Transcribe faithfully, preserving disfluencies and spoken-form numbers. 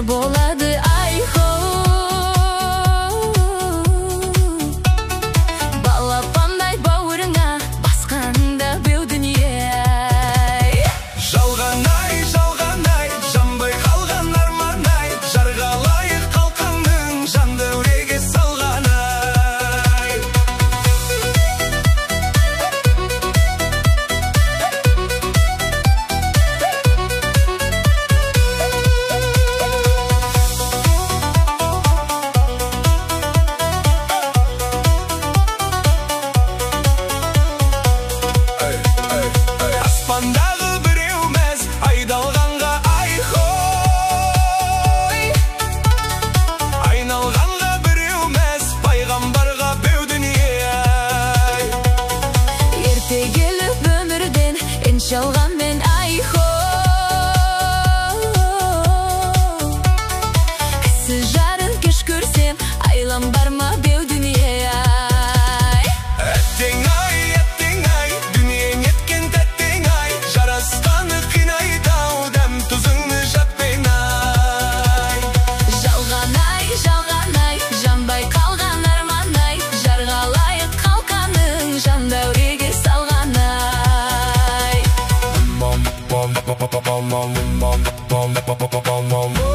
болады айхо. Балапандай бауырыңа басқанда беу дүние. Жалған ай, жалған ай, жанбай қалған арман ай, жарға лайық қалқаның жанды үреге салған ай. Аспандағы біреу мәз, айдалғанға айхой. Айналғанға біреу мәз, пайғамбарға беу дүние. Ерте келіп өмірден ен шалғанмен айхо. Кісі жарын кеш көрсем, айлам бар ма беу дүние. Әттең ай, әттең ай, дүниең еткен тәттең ай, жарасқаны қинайды ау, дәм тұзыңны жатпен ай. Жалған ай, жалған ай, жанбай қалған арман ай, жарға лайық қалқаның жан дәуреге салған ай. Bom bom bom bom bom bom bom bom bom bom bom bom